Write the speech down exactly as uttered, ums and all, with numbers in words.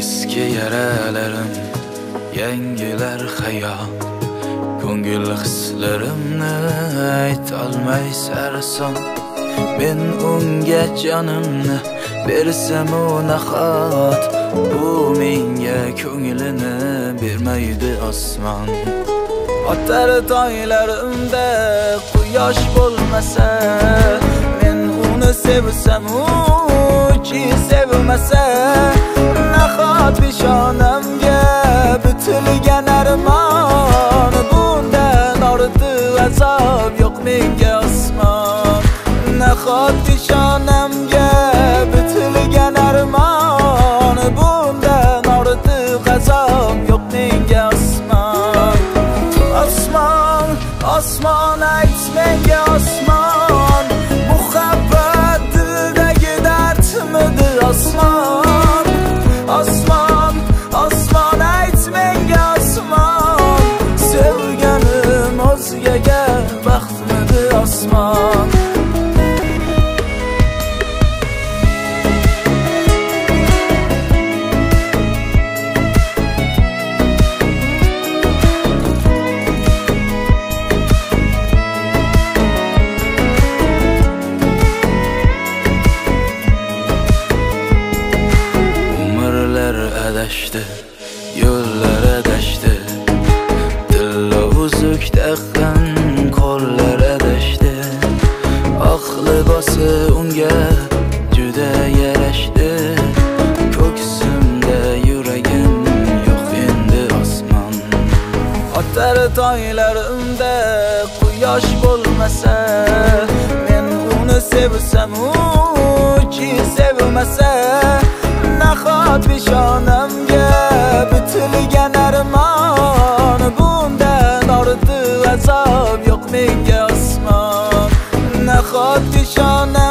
Eski yaralarim, yangilar hayal. Ko'ngil hislarimni aytolmay sarson. Men unga jonimni bersam u nahot, u menga ko'nglini bermaydi osmon. Otar toylarimda quyosh bo'lmasa, men uni sevsam u chi sevmasa, nahot peshonamga bitilgan armon. Bundan ortiq azob yo'q menga osmon. Nahot peshonamga bitilgan armon. Bundan ortiq azob yo'q menga osmon. Osmon, osmon ayt menga osmon, muhabbat dildagi dardmidir osmon. Osmon, osmon ayt menga osmon, sevganim o'zgaga baxtmidir osmon. Adashdi, yo'llar adashdi, dilla uzuk taqqan qo'llar adashdi. Oq libosi unga juda yarashdi. Ko'ksimda yuragim yo'q endi osmon. Otar toylarimda quyosh bo'lmasa, men uni sevsam u chi sevmasa, nahot peshonamga bitilgan armon. Bundan ortiq azob yo'q menga osmon. Nahot peshonamga